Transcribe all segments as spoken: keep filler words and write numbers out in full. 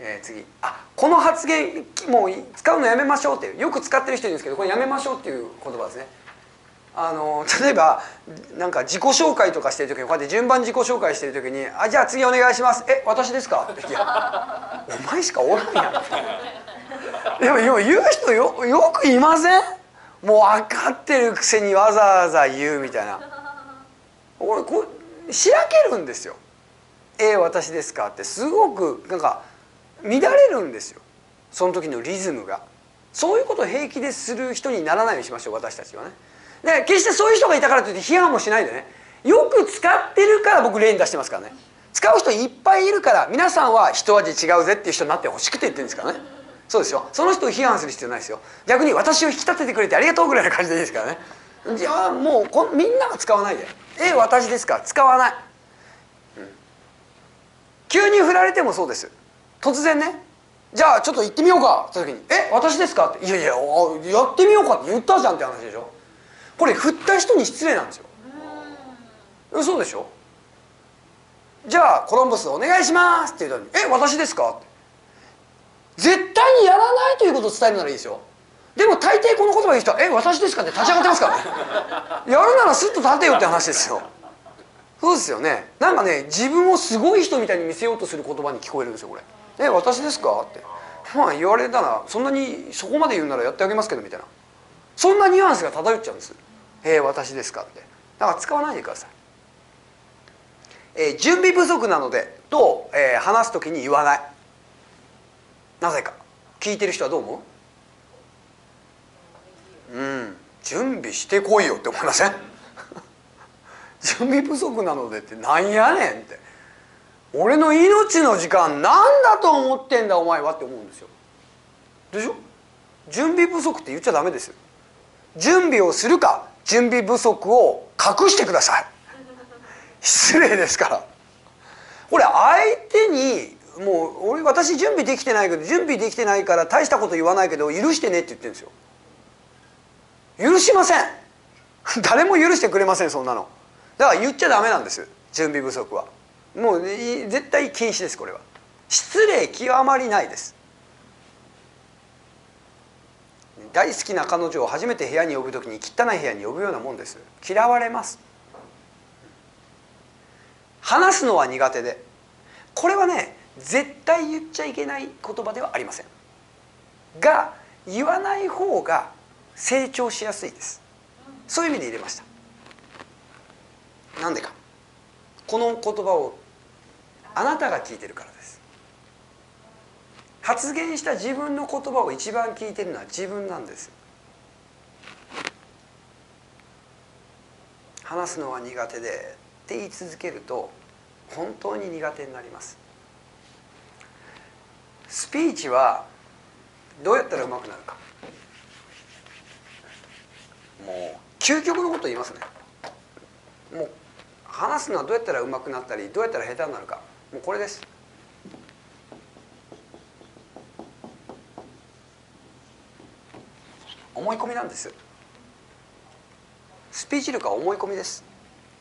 えー、次、あ、この発言もう使うのやめましょうっていう、よく使ってる人いるんですけど、これやめましょうっていう言葉ですね。あの例えばなんか自己紹介とかしてる時にこうやって順番自己紹介してる時に「あ、じゃあ次お願いします」「え、私ですか?」って「いやお前しかおらんやん」でも言う人 よ, よくいません？もう分かってるくせにわざわざ言うみたいな。これこうしらけるんですよ。「え、私ですか?」ってすごくなんか乱れるんですよ、その時のリズムが。そういうことを平気でする人にならないようにしましょう、私たちはね。で決してそういう人がいたからといって批判もしないでね、よく使ってるから僕例に出してますからね。使う人いっぱいいるから皆さんは一味違うぜっていう人になってほしくて言ってるんですからね。そうですよ、その人を批判する必要ないですよ。逆に私を引き立ててくれてありがとうぐらいな感じでいいですからね。じゃあもうこみんなが使わないで「え、私ですか?」使わない、うん、急に振られてもそうです。突然ね「じゃあちょっと行ってみようか」って時に「え、私ですか?」って「いやいややってみようかって言ったじゃん」って話でしょ。これ振った人に失礼なんですよ。嘘でしょ。じゃあコロンブスお願いしますって言うのに「え、私ですか?」って絶対にやらないということを伝えるならいいですよ。でも大抵この言葉言う人は「え、私ですか?」って立ち上がってますからね。やるならスッと立てよって話ですよ。そうですよね。なんかね、自分をすごい人みたいに見せようとする言葉に聞こえるんですよこれ。「え、私ですか?」ってまあ言われたらそんなにそこまで言うならやってあげますけどみたいな、そんなニュアンスが漂っちゃうんです。「えー、私ですか?」って。だから使わないでください。えー、準備不足なのでと、えー、話す時に言わない。なぜか聞いてる人はどう思う？うん、準備してこいよって思いません？準備不足なのでってなんやねんって、俺の命の時間なんだと思ってんだお前はって思うんですよ。でしょ？準備不足って言っちゃダメですよ。準備をするか準備不足を隠してください。失礼ですから。これ相手にもう俺私準備できてないけど準備できてないから大したこと言わないけど許してねって言ってるんですよ。許しません。誰も許してくれませんそんなの。だから言っちゃダメなんです、準備不足は。もう絶対禁止です。これは失礼極まりないです。大好きな彼女を初めて部屋に呼ぶときに汚い部屋に呼ぶようなもんです。嫌われます。話すのは苦手で、これはね絶対言っちゃいけない言葉ではありませんが、言わない方が成長しやすいです。そういう意味で入れました。なんでか、この言葉をあなたが聞いてるからです。発言した自分の言葉を一番聞いてるのは自分なんです。話すのは苦手でって言い続けると本当に苦手になります。スピーチはどうやったらうまくなるか、もう究極のこと言いますね。もう話すのはどうやったらうまくなったりどうやったら下手になるか、もうこれです。思い込みなんです。スピーチ力は思い込みです。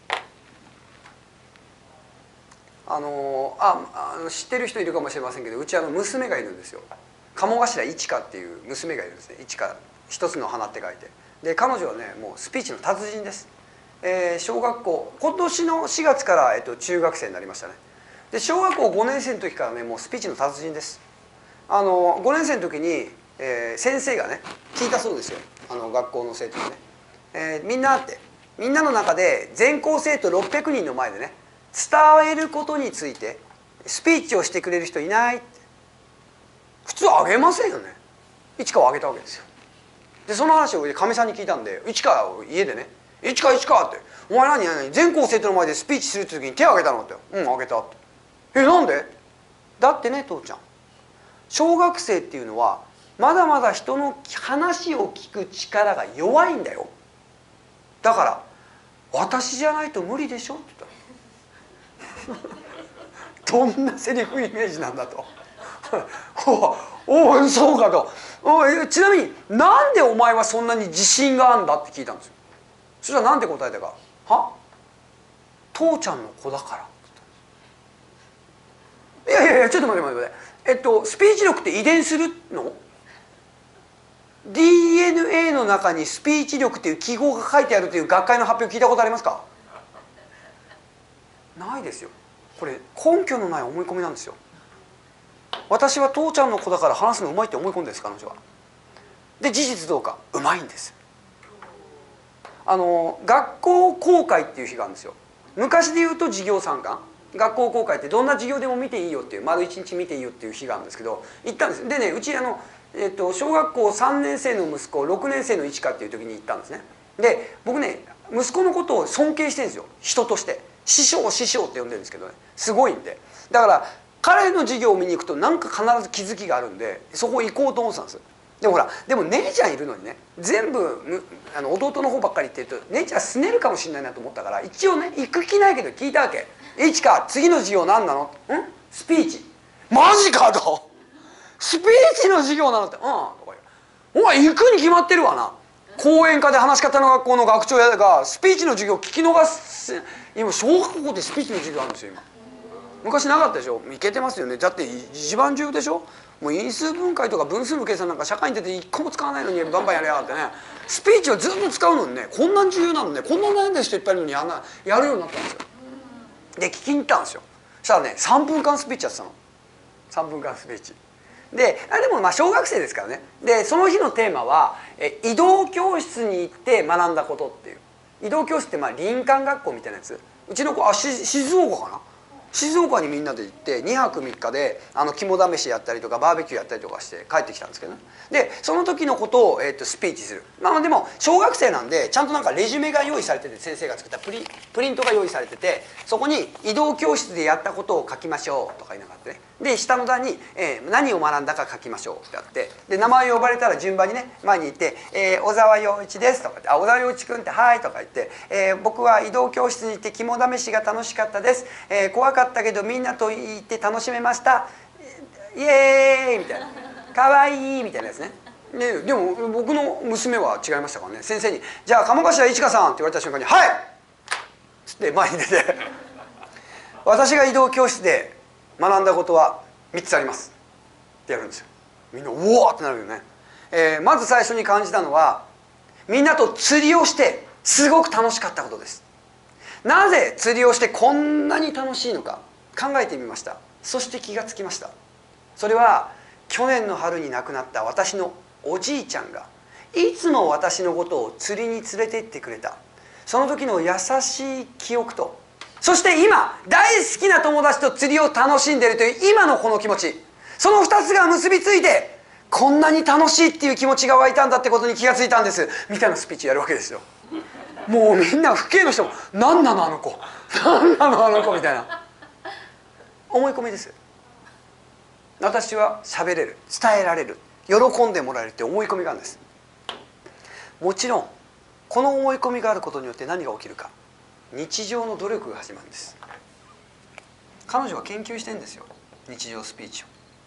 あのああの知ってる人いるかもしれませんけど、うちあの娘がいるんですよ。鴨頭一花っていう娘がいるんですね。一花、一つの花って書いて。で彼女はねもうスピーチの達人です。えー、小学校今年のしがつから、えっと、中学生になりましたね。で小学校ごねん生の時からねもうスピーチの達人です。あのごねん生の時に、えー、先生がね聞いたそうですよ、あの学校の生徒にね、えー、みんなってみんなの中で全校生徒ろっぴゃくにんの前でね伝えることについてスピーチをしてくれる人いないって。普通あげませんよね。一花をあげたわけですよ。でその話をかみさんに聞いたんで、一花を家でね「一花一花」って「お前何何全校生徒の前でスピーチするって時に手を挙げたの?」って「うんあげた」って「えなんで?」だってね父ちゃん、小学生っていうのはまだまだ人の話を聞く力が弱いんだよ。だから私じゃないと無理でしょって言ったどんなセリフイメージなんだとおおそうかと。おちなみになんでお前はそんなに自信があるんだって聞いたんですよ。そしたらなんて答えたか「は父ちゃんの子だから」って言ったんです。いやいやいやちょっと待って待って待って、 えっとスピーチ力って遺伝するの？ ディーエヌエー の中にスピーチ力っていう記号が書いてあるという学会の発表聞いたことありますか？ないですよ。これ根拠のない思い込みなんですよ。私は父ちゃんの子だから話すのうまいって思い込んでるんです彼女は。で事実どうかうまいんです。あの学校公開っていう日があるんですよ。昔で言うと授業参観、学校公開ってどんな授業でも見ていいよっていう丸一日見ていいよっていう日があるんですけど行ったんです。でねうちあの、えっと、小学校さんねん生の息子ろくねん生の一華っていう時に行ったんですね。で僕ね息子のことを尊敬してるんですよ人として。師匠師匠って呼んでるんですけどねすごいんで。だから彼の授業を見に行くと何か必ず気づきがあるんでそこ行こうと思ってたんです。でもほらでも姉ちゃんいるのにね全部あの弟の方ばっかり言ってると姉ちゃんすねるかもしれないなと思ったから一応ね行く気ないけど聞いたわけ。いちか次の授業何なの？んスピーチ。マジかとスピーチの授業なのってうんとか言う。お前行くに決まってるわな。講演家で話し方の学校の学長やがスピーチの授業聞き逃す。今小学校でスピーチの授業あるんですよ今。昔なかったでしょ。いけてますよね。だって一番重要でしょ。もう因数分解とか分数の計算なんか社会に出て一個も使わないのにバンバンやりやがってね。スピーチをずっと使うのにねこんなに重要なのねこんな悩んでる人いっぱいいるのにやんなやるようになったんですよ。で聞きに行ったんですよ。そしたらねさんぷんかんスピーチやってたの。さんぷんかんスピーチであでもまあ小学生ですからね。でその日のテーマはえ移動教室に行って学んだことっていう。移動教室ってまあ林間学校みたいなやつ。うちの子あし静岡かな。静岡にみんなで行ってにはくみっかであの肝試しやったりとかバーベキューやったりとかして帰ってきたんですけどね。でその時のことを、えー、とスピーチする。まあでも小学生なんでちゃんとなんかレジュメが用意されてて先生が作ったプリプリントが用意されててそこに移動教室でやったことを書きましょうとか言いながらね。で下の段に、えー、何を学んだか書きましょうってやってで名前を呼ばれたら順番にね前に行って「えー、小沢陽一です」とか言って「あ小沢陽一君ってはい」とか言って「えー、僕は移動教室に行って肝試しが楽しかったです、えー、怖かったけどみんなと行って楽しめましたイエーイ」みたいな「かわいい」みたいなやつね。ででも僕の娘は違いましたからね。先生に「じゃあ鴨頭一華さん」って言われた瞬間に「はい!」っつって前に出て私が移動教室で学んだことはみっつありますってやるんですよ。みんなうおーってなるよね。えー、まず最初に感じたのはみんなと釣りをしてすごく楽しかったことです。なぜ釣りをしてこんなに楽しいのか考えてみました。そして気がつきました。それは去年の春に亡くなった私のおじいちゃんがいつも私のことを釣りに連れて行ってくれたその時の優しい記憶とそして今大好きな友達と釣りを楽しんでいるという今のこの気持ちそのふたつが結びついてこんなに楽しいっていう気持ちが湧いたんだってことに気がついたんですみたいなスピーチやるわけですよ。もうみんな父兄の人も「何なのあの子何なのあの子」みたいな思い込みです。私は喋れる伝えられる喜んでもらえるって思い込みがあるんです。もちろんこの思い込みがあることによって何が起きるか日常の努力が始まるんです。彼女は研究してるんですよ日常スピーチを。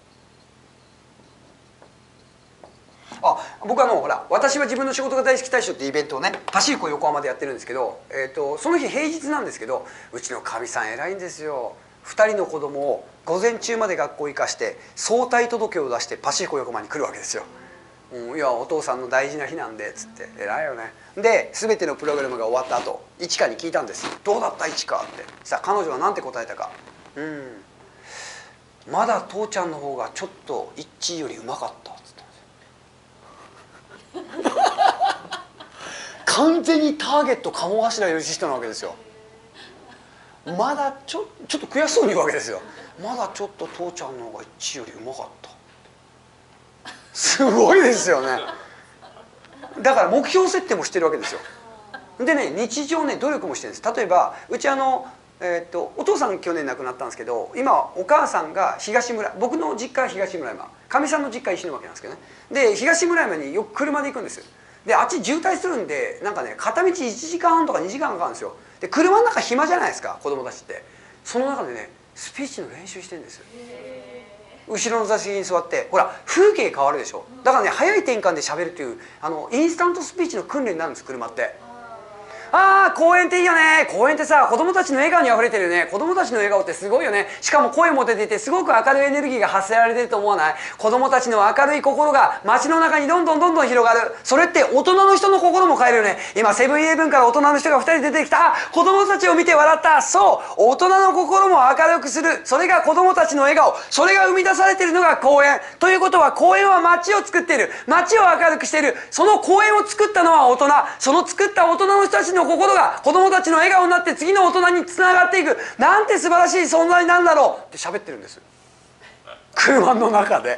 あ僕あのほら私は自分の仕事が大好き大賞ってイベントをねパシフィコ横浜でやってるんですけど、えー、とその日平日なんですけどうちのかみさん偉いんですよ。ふたりの子供を午前中まで学校行かして早退届を出してパシフィコ横浜に来るわけですよ。うん、いやお父さんの大事な日なんでっつって偉いよね。で全てのプログラムが終わった後一華に聞いたんです。どうだった一華って。さあ彼女は何て答えたか。うんまだ父ちゃんの方がちょっと一よりうまかったっつったんですよ完全にターゲット鴨頭義人なわけですよ。まだちょちょっと悔しそうに言うわけですよ。まだちょっと父ちゃんの方が一よりうまかったすごいですよね。だから目標設定もしてるわけですよ。でね日常ね努力もしてるんです。例えばうちあの、えー、とお父さん去年亡くなったんですけど今はお母さんが東村僕の実家は東村山かみさんの実家は石巻なんですけどね。で東村山によく車で行くんです。であっち渋滞するんでなんかね片道いちじかんはんとかにじかんかかるんですよ。で車の中暇じゃないですか子供たちって。その中でねスピーチの練習してるんですよ。後ろの座席に座ってほら風景変わるでしょ。だからね早い転換で喋るっていうあのインスタントスピーチの訓練になるんです車って。 ああ公園っていいよね、公園ってさ子供たちの笑顔にあふれてるよね、子供たちの笑顔ってすごいよね、しかも声も出ていてすごく明るいエネルギーが発せられてると思わない？子供たちの明るい心が街の中にどんどんどんどん広がる。それって大人の人の心も変えるよね。今セブンイレブンから大人の人がふたり出てきた。あ、子供たちを見て笑った。そう、大人の心も明るくする。それが子供たちの笑顔、それが生み出されているのが公園ということは、公園は街を作っている、街を明るくしている。その公園を作ったのは大人、その作った大人の人たちの心が子供たちの笑顔になって次の大人につながっていく。なんて素晴らしい存在なんだろうって喋ってるんです、車の中で。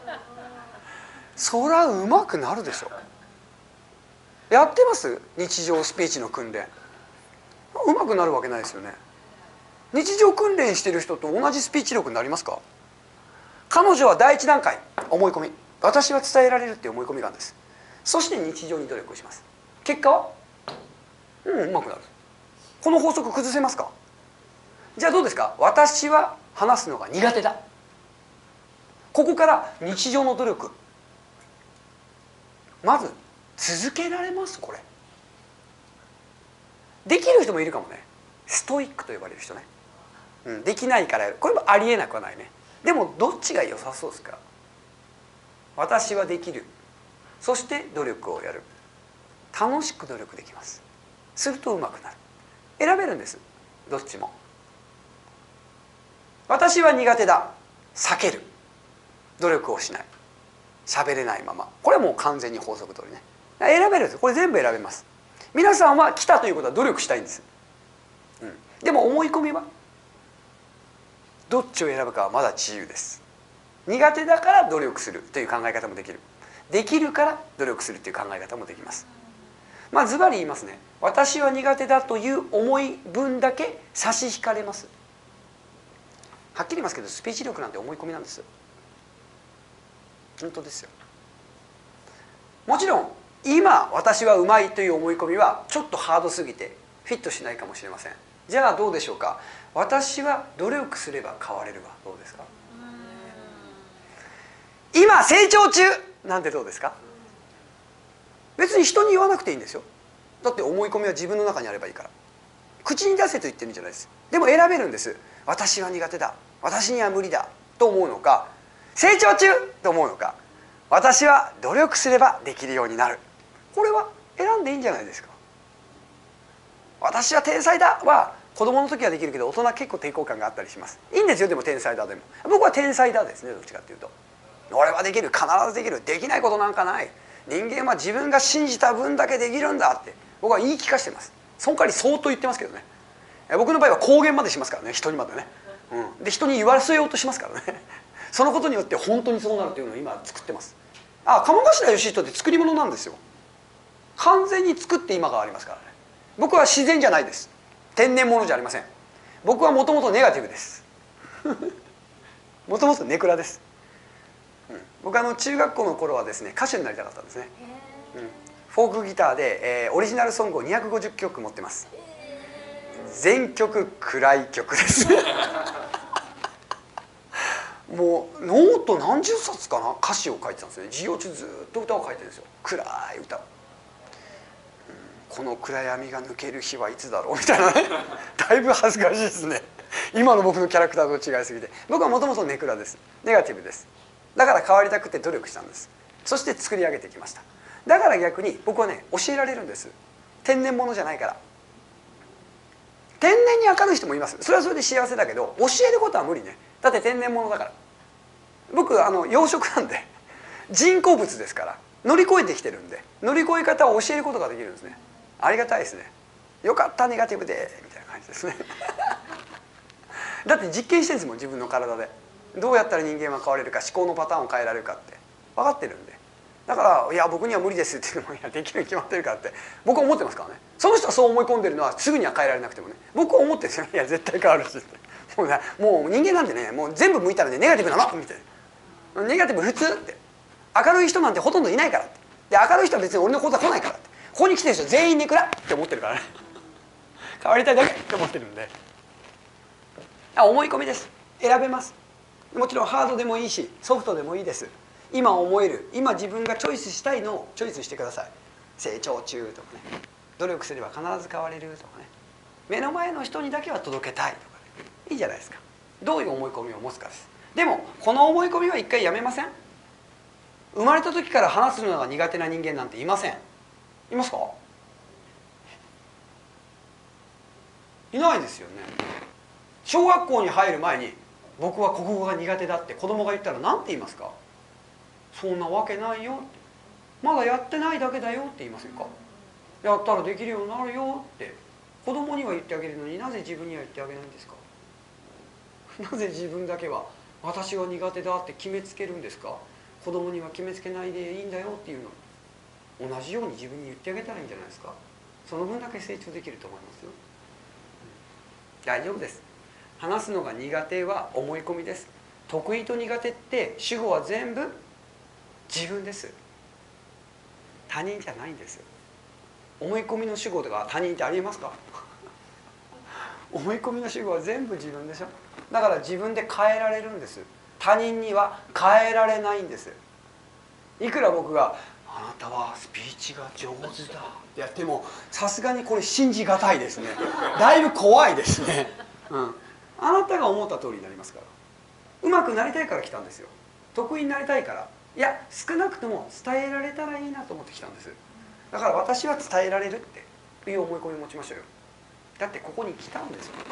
そりゃうまくなるでしょ。やってます？日常スピーチの訓練。うまくなるわけないですよね。日常訓練してる人と同じスピーチ力になりますか？彼女は第一段階、思い込み、私は伝えられるっていう思い込みがあるんです。そして日常に努力をします。結果はうんうまくなる。この法則崩せますか？じゃあどうですか？私は話すのが苦手だ。ここから日常の努力、まず続けられます？これできる人もいるかもね。ストイックと呼ばれる人ね、うん、できないからやる。これもありえなくはないね。でもどっちが良さそうですか？私はできる、そして努力をやる。楽しく努力できます。するとうまくなる。選べるんです、どっちも。私は苦手だ、避ける、努力をしない、喋れないまま。これはもう完全に法則通りね。選べるんです。これ全部選べます。皆さんは来たということは努力したいんです、うん、でも思い込みはどっちを選ぶかはまだ自由です。苦手だから努力するという考え方もできる。できるから努力するという考え方もできます。まあズバリ言いますね。私は苦手だという思い分だけ差し引かれます。はっきり言いますけど、スピーチ力なんて思い込みなんです。本当ですよ。もちろん今私はうまいという思い込みはちょっとハードすぎてフィットしないかもしれません。じゃあどうでしょうか？私は努力すれば変われるはどうですか？今成長中なんてどうですか？別に人に言わなくていいんですよ。だって思い込みは自分の中にあればいいから。口に出せと言ってるんじゃないです。でも選べるんです。私は苦手だ、私には無理だと思うのか、成長中と思うのか、私は努力すればできるようになる。これは選んでいいんじゃないですか。私は天才だは子供の時はできるけど、大人結構抵抗感があったりします。いいんですよ、でも天才だでも。僕は天才だですね、どっちかっていうと。俺はできる、必ずできる、できないことなんかない、人間は自分が信じた分だけできるんだって僕は言い聞かせてます。その代わり相当言ってますけどね。僕の場合は公言までしますからね、人にまでね、うん、で人に言わせようとしますからねそのことによって本当にそうなるというのを今作ってます。あ、鴨頭義人って作り物なんですよ。完全に作って今がありますからね。僕は自然じゃないです。天然物じゃありません。僕はもともとネガティブですもともとネクラです、うん、僕はあの中学校の頃はですね、歌手になりたかったんですね、うん、フォークギターで、えー、オリジナルソングをにひゃくごじゅっきょく持ってます。全曲暗い曲ですもうノート何十冊かな、歌詞を書いてたんですね。授業中ずっと歌を書いてるんですよ。暗い歌を、うん、この暗闇が抜ける日はいつだろうみたいなねだいぶ恥ずかしいですね今の僕のキャラクターと違いすぎて。僕はもともとネクラです。ネガティブです。だから変わりたくて努力したんです。そして作り上げてきました。だから逆に僕はね、教えられるんです。天然物じゃないから。天然に明るい人もいます。それはそれで幸せだけど、教えることは無理ね。だって天然物だから。僕あの養殖なんで人工物ですから、乗り越えてきてるんで、乗り越え方を教えることができるんですね。ありがたいですね。よかったネガティブでみたいな感じですねだって実験してるんですもん、自分の体で。どうやったら人間は変われるか、思考のパターンを変えられるかって分かってるんで。だから「いや僕には無理です」って言っても「いやできるに決まってるから」って僕は思ってますからね。その人はそう思い込んでるのはすぐには変えられなくてもね、僕は思ってるんですよ。いや絶対変わるしってもうね、もう人間なんでね、もう全部向いたらねネガティブなのみたいな。ネガティブ普通って、明るい人なんてほとんどいないからって。で明るい人は別に俺の講座来ないからって、ここに来てる人全員ネクラって思ってるからね変わりたいだけって思ってるんで。あ、思い込みです。選べます。もちろんハードでもいいしソフトでもいいです。今思える、今自分がチョイスしたいのをチョイスしてください。成長中とかね、 努力すれば必ず変われるとかね、目の前の人にだけは届けたいとかね、いいじゃないですか。どういう思い込みを持つかです。でもこの思い込みは一回やめません？生まれた時から話すのが苦手な人間なんていません。いますか？いないですよね。小学校に入る前に僕は国語が苦手だって子供が言ったら何て言いますか？そんなわけないよ、まだやってないだけだよって言いませんか？やったらできるようになるよって子供には言ってあげるのに、なぜ自分には言ってあげないんですか？なぜ自分だけは私は苦手だって決めつけるんですか？子供には決めつけないでいいんだよっていうの、同じように自分に言ってあげたらいいんじゃないですか。その分だけ成長できると思いますよ。大丈夫です。話すのが苦手は思い込みです。得意と苦手って主語は全部自分です。他人じゃないんです。思い込みの主語とか他人ってありえますか？思い込みの主語は全部自分でしょ。だから自分で変えられるんです。他人には変えられないんです。いくら僕が「あなたはスピーチが上手だ」ってやってもさすがにこれ信じがたいですね。だいぶ怖いですね、うん、あなたが思った通りになりますから。うまくなりたいから来たんですよ。得意になりたいから、いや少なくとも伝えられたらいいなと思って来たんです。だから私は伝えられるっていう思い込みを持ちましょうよ。だってここに来たんですよ。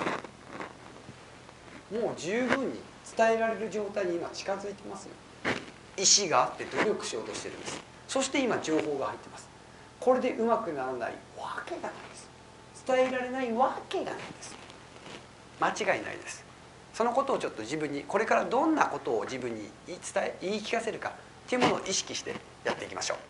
もう十分に伝えられる状態に今近づいてますよ。意思があって努力しようとしてるんです。そして今情報が入ってます。これでうまくならないわけがないです。伝えられないわけがないです。間違いないです。そのことをちょっと自分に、これからどんなことを自分に言い伝え言い聞かせるかっていうものを意識してやっていきましょう。